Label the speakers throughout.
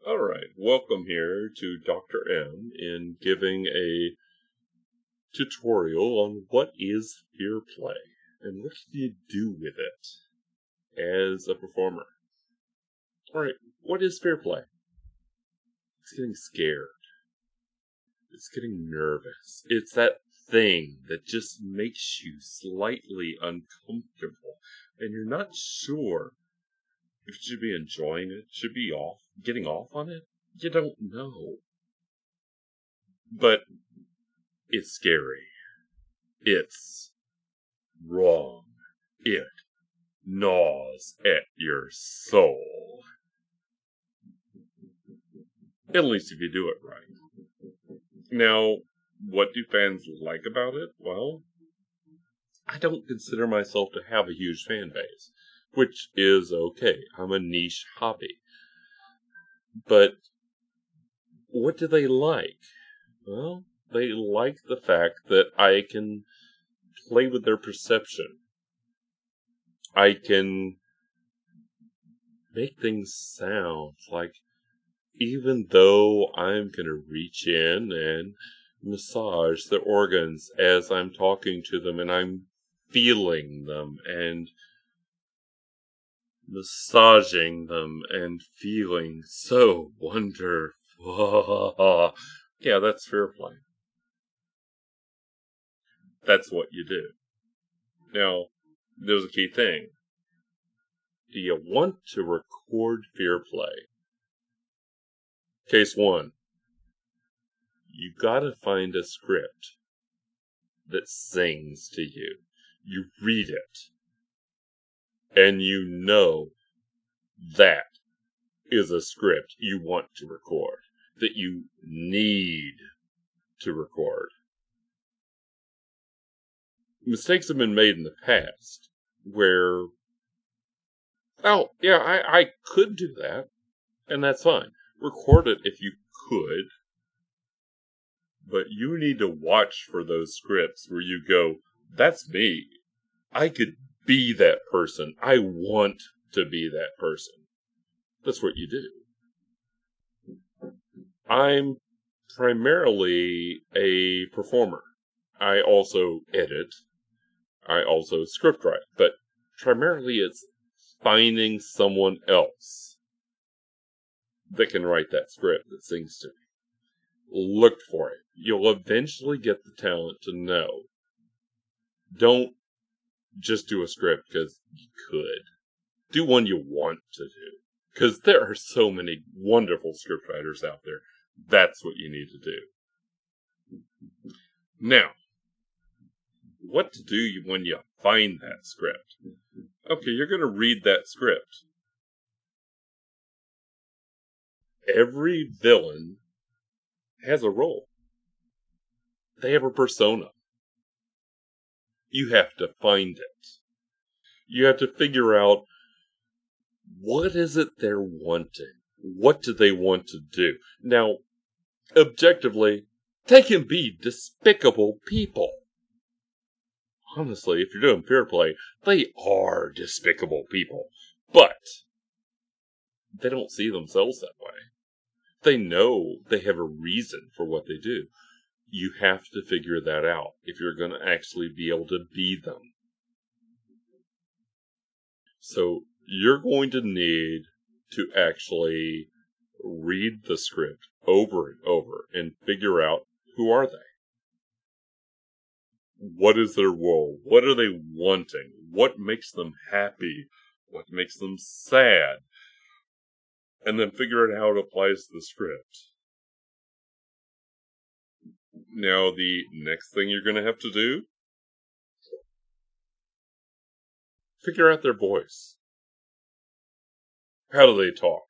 Speaker 1: Alright, welcome here to Dr. M in giving a tutorial on what is fear play and what do you do with it as a performer. Alright, what is fear play? It's getting scared. It's getting nervous. It's that thing that just makes you slightly uncomfortable and you're not sure if you should be enjoying it, should be getting off on it. You don't know. But it's scary. It's wrong. It gnaws at your soul. At least if you do it right. Now, what do fans like about it? Well, I don't consider myself to have a huge fan base, which is okay. I'm a niche hobby. But what do they like? Well, they like the fact that I can play with their perception. I can make things sound like, even though I'm going to reach in and massage the organs as I'm talking to them and I'm feeling them and massaging them and feeling so wonderful. Yeah, that's fear play. That's what you do. Now, there's a key thing. Do you want to record fear play? Case 1. You gotta find a script that sings to you. You read it. And you know that is a script you want to record. That you need to record. Mistakes have been made in the past where, oh, yeah, I could do that, and that's fine. Record it if you could, but you need to watch for those scripts where you go, that's me. I could be that person. I want to be that person. That's what you do. I'm primarily a performer. I also edit. I also scriptwrite. But primarily it's finding someone else that can write that script that sings to me. Look for it. You'll eventually get the talent to know. Don't just do a script because you could. Do one you want to do. Because there are so many wonderful scriptwriters out there. That's what you need to do. Now, what to do when you find that script? Okay, you're going to read that script. Every villain has a role. They have a persona. You have to find it. You have to figure out, what is it they're wanting? What do they want to do? Now, objectively, they can be despicable people. Honestly, if you're doing fear play, they are despicable people. But they don't see themselves that way. They know they have a reason for what they do. You have to figure that out if you're going to actually be able to be them. So you're going to need to actually read the script over and over and figure out, who are they? What is their role? What are they wanting? What makes them happy? What makes them sad? And then figure out how it applies to the script. Now, the next thing you're going to have to do, figure out their voice. How do they talk?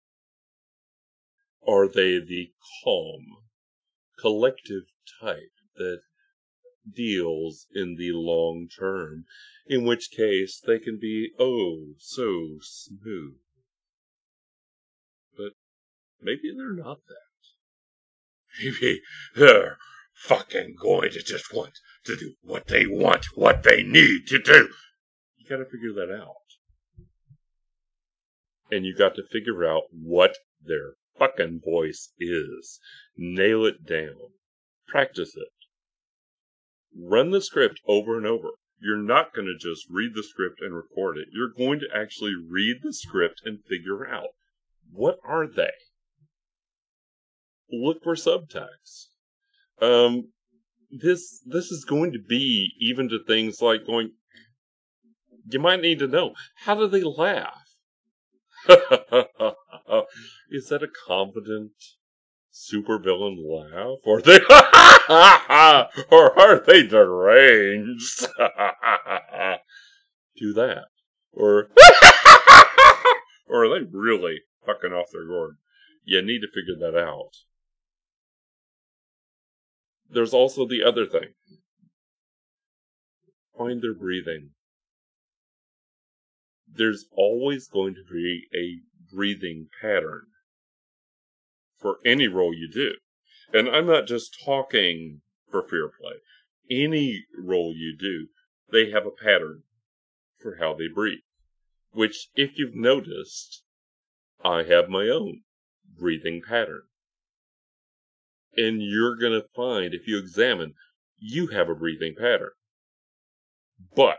Speaker 1: Are they the calm, collective type that deals in the long term, in which case they can be oh so smooth? But maybe they're not that. Maybe they're fucking going to just want to do what they want, what they need to do. You gotta figure that out. And you got to figure out what their fucking voice is. Nail it down. Practice it. Run the script over and over. You're not going to just read the script and record it. You're going to actually read the script and figure out, what are they? Look for subtext. This is going to be even to things like going, you might need to know, how do they laugh? Is that a confident supervillain laugh? Or they or are they deranged? Do that. Or or are they really fucking off their gourd? You need to figure that out. There's also the other thing. Find their breathing. There's always going to be a breathing pattern for any role you do. And I'm not just talking for Fear Play. Any role you do, they have a pattern for how they breathe. Which, if you've noticed, I have my own breathing pattern. And you're going to find, if you examine, you have a breathing pattern. But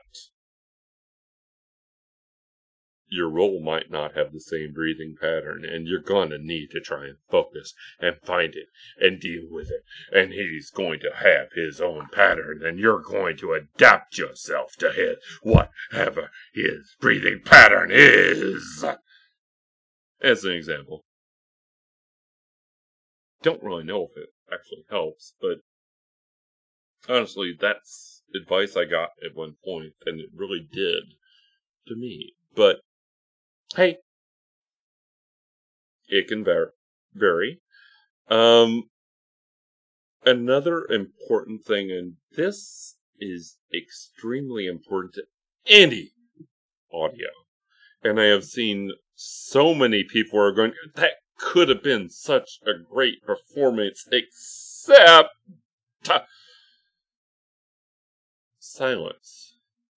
Speaker 1: your role might not have the same breathing pattern, and you're going to need to try and focus and find it and deal with it. And he's going to have his own pattern, and you're going to adapt yourself to his, whatever his breathing pattern is. As an example. Don't really know if it actually helps, but honestly, that's advice I got at one point, and it really did to me. But hey, it can vary. Another important thing, and this is extremely important to any audio, and I have seen so many people are going, that could have been such a great performance, except silence.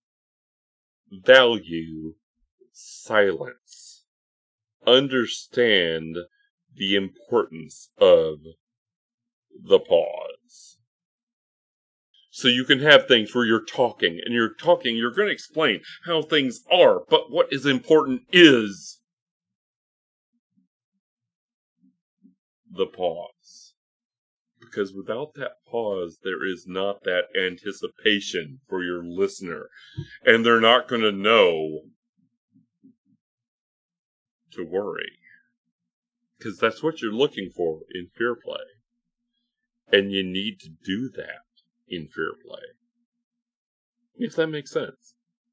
Speaker 1: Value silence. Understand the importance of the pause. So you can have things where you're talking, you're going to explain how things are, but what is important is the pause. Because without that pause, there is not that anticipation for your listener. And they're not going to know to worry. Because that's what you're looking for in Fear Play. And you need to do that in Fear Play. If that makes sense.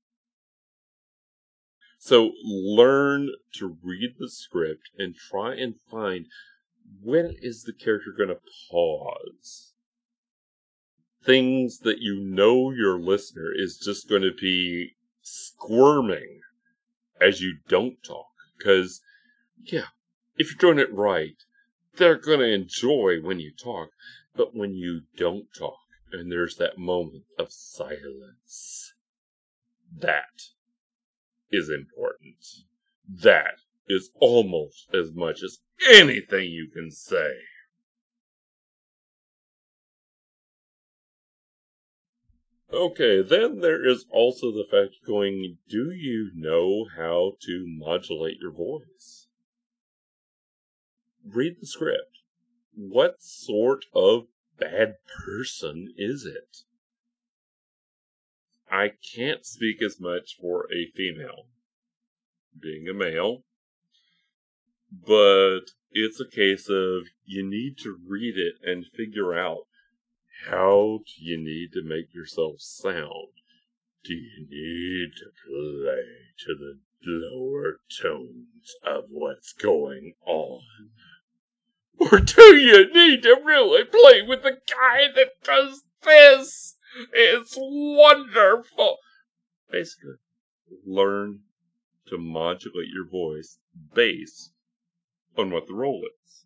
Speaker 1: So learn to read the script and try and find, when is the character going to pause? Things that you know your listener is just going to be squirming as you don't talk. Because, yeah, if you're doing it right, they're going to enjoy when you talk. But when you don't talk, and there's that moment of silence, that is important. That is almost as much as anything you can say. Okay, then there is also the fact going, do you know how to modulate your voice? Read the script. What sort of bad person is it? I can't speak as much for a female, being a male, but it's a case of you need to read it and figure out, how do you need to make yourself sound? Do you need to play to the lower tones of what's going on? Or do you need to really play with the guy that does this? It's wonderful. Basically, learn to modulate your voice based on what the role is.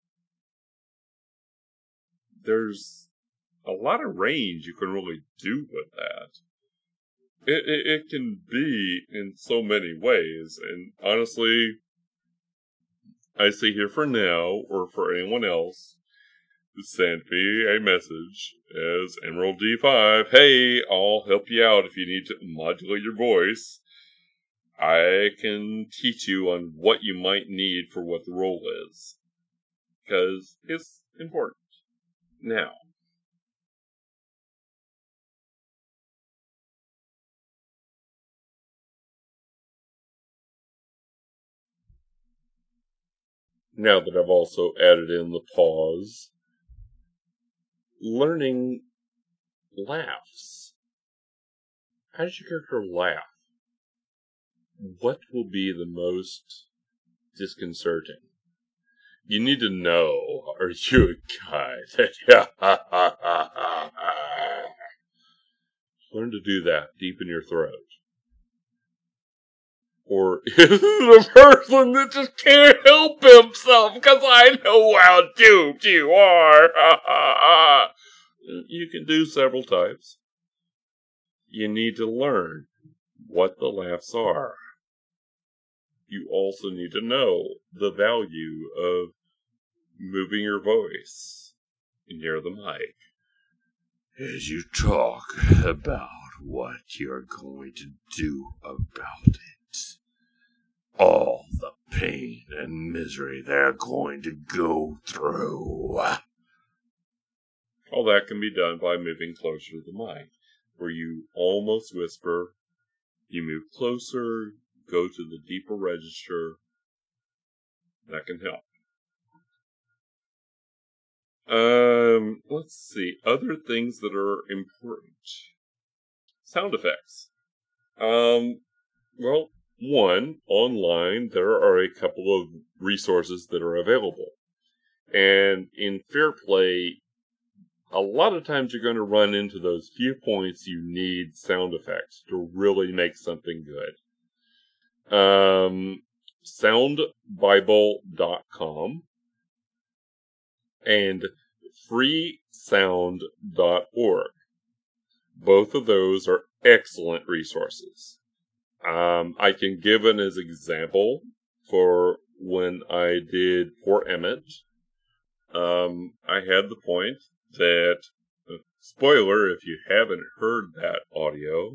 Speaker 1: There's a lot of range you can really do with that. It can be in so many ways, and honestly, I say here for now, or for anyone else, send me a message as Emerald D5. Hey, I'll help you out if you need to modulate your voice. I can teach you on what you might need for what the role is. Because it's important. Now that I've also added in the pause, learning laughs. How does your character laugh? What will be the most disconcerting? You need to know, are you a guy that learn to do that deep in your throat? Or is it a person that just can't help himself because I know how duped you are? You can do several types. You need to learn what the laughs are. You also need to know the value of moving your voice near the mic as you talk about what you're going to do about it. All the pain and misery they're going to go through. All that can be done by moving closer to the mic, where you almost whisper, you move closer, go to the deeper register. That can help. Let's see. Other things that are important. Sound effects. Well, one, online, there are a couple of resources that are available. And in Fair Play, a lot of times you're going to run into those few points you need sound effects to really make something good. Soundbible.com and freesound.org. Both of those are excellent resources. I can give an as example for when I did Poor Emmett. I had the point that, spoiler if you haven't heard that audio,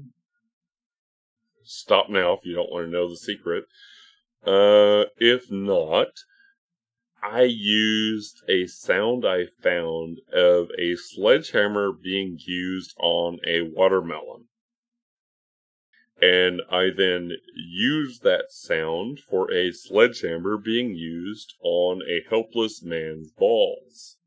Speaker 1: stop now if you don't want to know the secret. If not, I used a sound I found of a sledgehammer being used on a watermelon. And I then used that sound for a sledgehammer being used on a helpless man's balls.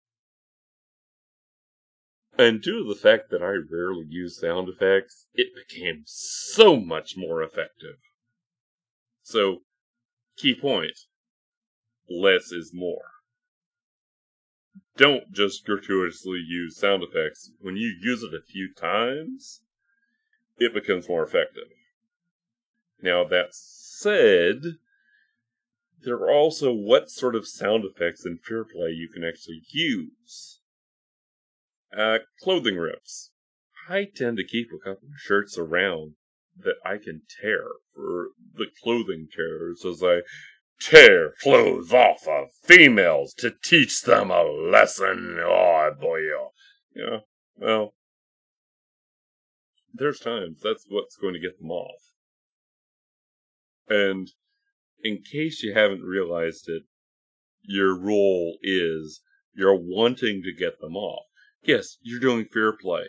Speaker 1: And due to the fact that I rarely use sound effects, it became so much more effective. So, key point, less is more. Don't just gratuitously use sound effects. When you use it a few times, it becomes more effective. Now, that said, there are also what sort of sound effects in Fair Play you can actually use. Clothing rips. I tend to keep a couple of shirts around that I can tear for the clothing tears as I tear clothes off of females to teach them a lesson. Oh, boy. Yeah, well, there's times that's what's going to get them off. And in case you haven't realized it, your role is you're wanting to get them off. Yes, you're doing Fair Play.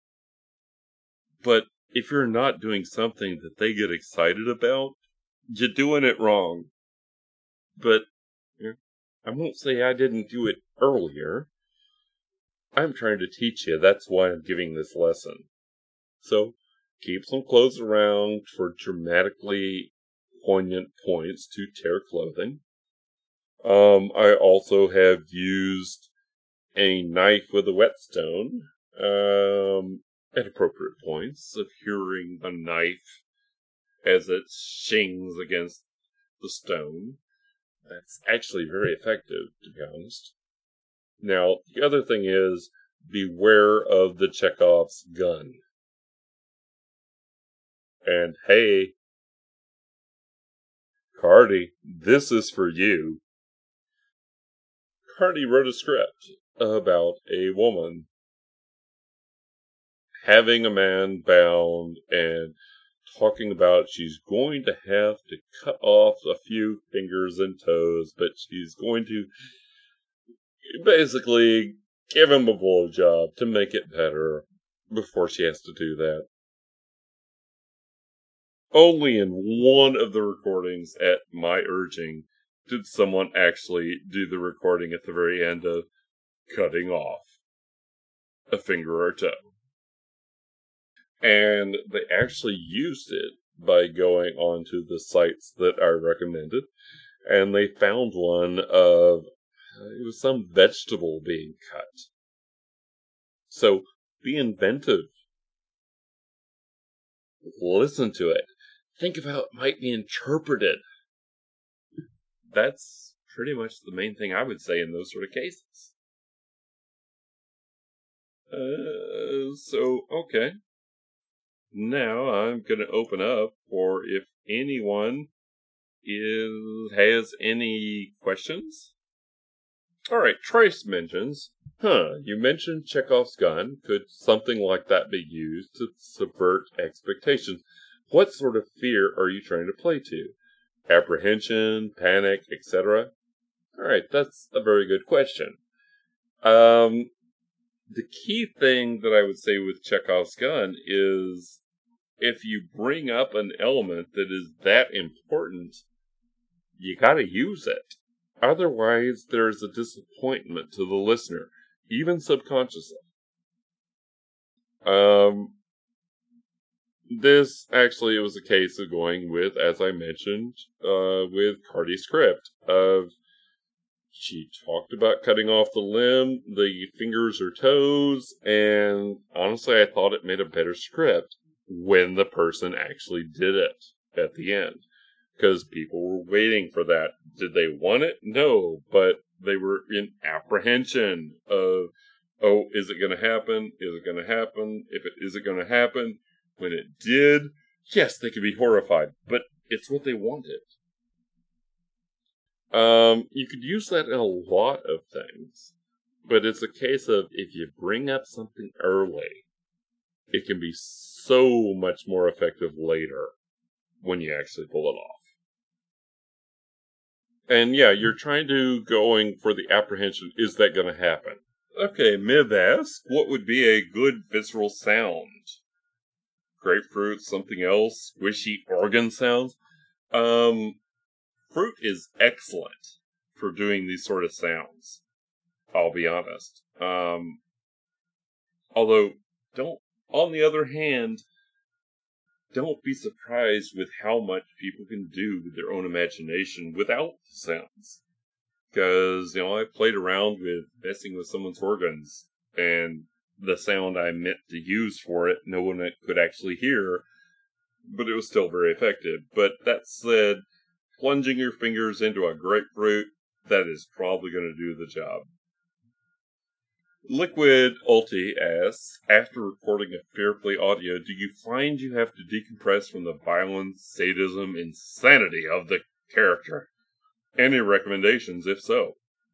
Speaker 1: But if you're not doing something that they get excited about, you're doing it wrong. But I won't say I didn't do it earlier. I'm trying to teach you. That's why I'm giving this lesson. So, keep some clothes around for dramatically poignant points to tear clothing. I also have used a knife with a whetstone at appropriate points of hearing the knife as it shings against the stone. That's actually very effective, to be honest. Now, the other thing is, beware of the Chekhov's gun. And hey, Cardi, this is for you. Cardi wrote a script about a woman having a man bound and talking about she's going to have to cut off a few fingers and toes, but she's going to basically give him a blowjob to make it better before she has to do that. Only in one of the recordings at my urging did someone actually do the recording at the very end of cutting off a finger or toe. And they actually used it by going onto the sites that I recommended, and they found one of, it was some vegetable being cut. So, be inventive. Listen to it. Think of how it might be interpreted. That's pretty much the main thing I would say in those sort of cases. Okay. Now I'm going to open up for if anyone has any questions. Alright, Trace mentions, you mentioned Chekhov's gun. Could something like that be used to subvert expectations? What sort of fear are you trying to play to? Apprehension, panic, etc.? Alright, that's a very good question. The key thing that I would say with Chekhov's gun is if you bring up an element that is that important, you gotta use it. Otherwise, there's a disappointment to the listener, even subconsciously. This actually was a case of going with, as I mentioned, with Cardi's script of she talked about cutting off the limb, the fingers or toes, and honestly, I thought it made a better script when the person actually did it at the end. Because people were waiting for that. Did they want it? No, but they were in apprehension of, oh, is it going to happen? Is it going to happen? If it is it going to happen? When it did, yes, they could be horrified, but it's what they wanted. You could use that in a lot of things, but it's a case of if you bring up something early, it can be so much more effective later when you actually pull it off. And yeah, you're trying to going for the apprehension, is that going to happen? Okay, Miv asks, what would be a good visceral sound? Grapefruit, something else, squishy organ sounds? Fruit is excellent for doing these sort of sounds. I'll be honest. Although, on the other hand, don't be surprised with how much people can do with their own imagination without the sounds. Because, I played around with messing with someone's organs, and the sound I meant to use for it, no one could actually hear, but it was still very effective. But that said, plunging your fingers into a grapefruit, that is probably going to do the job. Liquid Ulti asks, after recording a Fairplay audio, do you find you have to decompress from the violence, sadism, insanity of the character? Any recommendations, if so?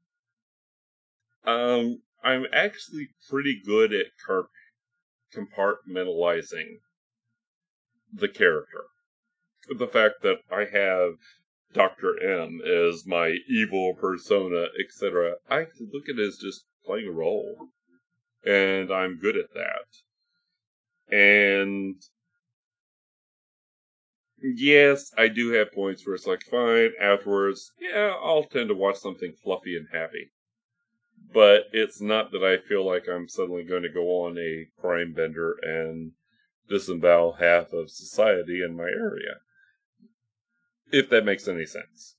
Speaker 1: I'm actually pretty good at compartmentalizing the character. The fact that I have Dr. M as my evil persona, etc., I look at it as just playing a role. And I'm good at that. And yes, I do have points where it's like, fine, afterwards, yeah, I'll tend to watch something fluffy and happy. But it's not that I feel like I'm suddenly going to go on a crime bender and disembowel half of society in my area. If that makes any sense.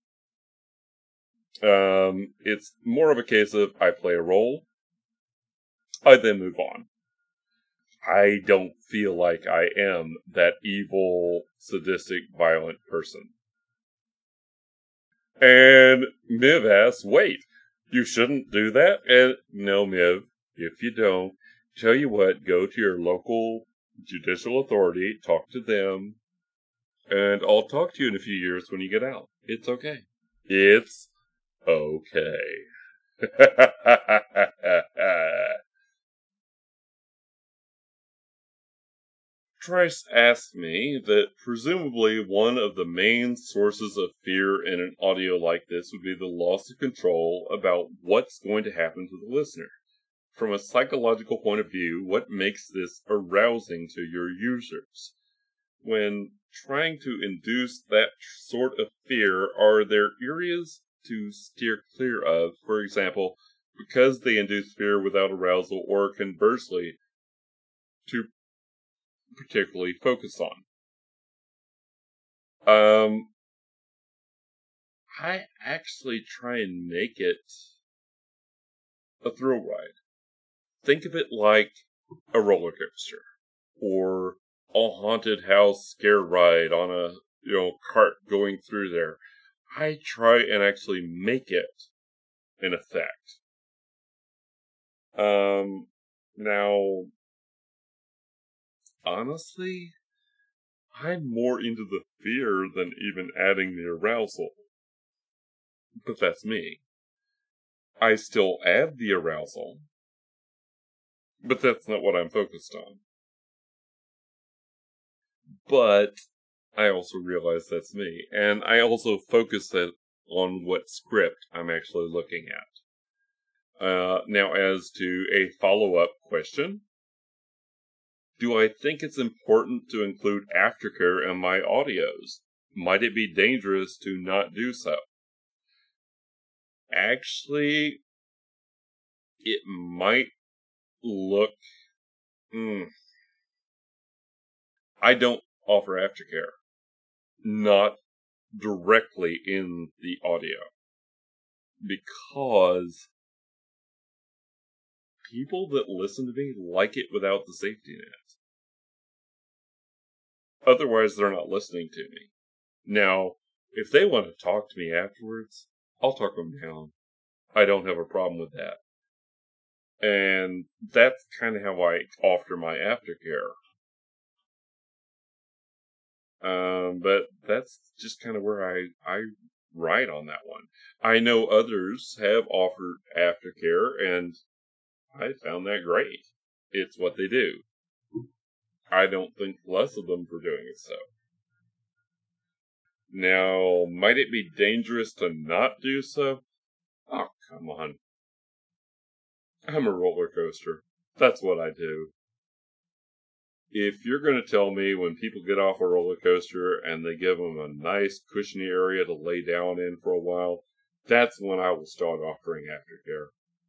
Speaker 1: It's more of a case of I play a role, I then move on. I don't feel like I am that evil, sadistic, violent person. And Miv asks, wait, you shouldn't do that? And no, Miv, if you don't, tell you what, go to your local judicial authority, talk to them, and I'll talk to you in a few years when you get out. It's okay. It's okay. Trice asked me that presumably one of the main sources of fear in an audio like this would be the loss of control about what's going to happen to the listener. From a psychological point of view, what makes this arousing to your users? When trying to induce that sort of fear, are there areas to steer clear of? For example, because they induce fear without arousal, or conversely, to particularly focus on. I actually try and make it a thrill ride. Think of it like a roller coaster, or a haunted house scare ride on a cart going through there. I try and actually make it an effect. Now, honestly, I'm more into the fear than even adding the arousal. But that's me. I still add the arousal, but that's not what I'm focused on. But I also realize that's me, and I also focus that on what script I'm actually looking at. Now, as to a follow-up question, do I think it's important to include aftercare in my audios? Might it be dangerous to not do so? Actually, it might look... I don't offer aftercare. Not directly in the audio. Because people that listen to me like it without the safety net. Otherwise, they're not listening to me. Now, if they want to talk to me afterwards, I'll talk them down. I don't have a problem with that. And that's kind of how I offer my aftercare. But that's just kind of where I ride on that one. I know others have offered aftercare, and I found that great. It's what they do. I don't think less of them for doing it so. Now, might it be dangerous to not do so? Oh, come on. I'm a roller coaster. That's what I do. If you're going to tell me when people get off a roller coaster and they give them a nice cushiony area to lay down in for a while, that's when I will start offering aftercare.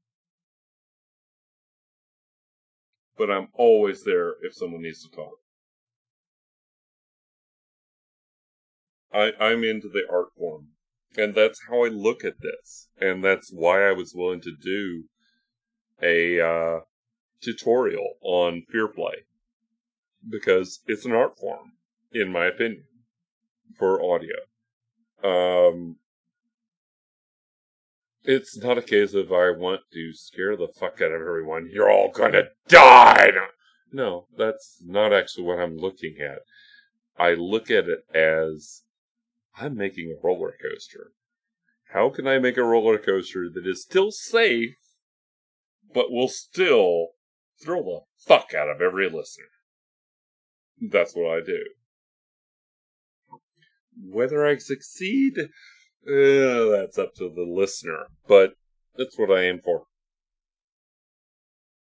Speaker 1: But I'm always there if someone needs to talk. I'm into the art form. And that's how I look at this. And that's why I was willing to do a tutorial on fear play. Because it's an art form, in my opinion, for audio. It's not a case of I want to scare the fuck out of everyone. You're all gonna die! No, that's not actually what I'm looking at. I look at it as I'm making a roller coaster. How can I make a roller coaster that is still safe, but will still thrill the fuck out of every listener? That's what I do. Whether I succeed, that's up to the listener, but that's what I aim for.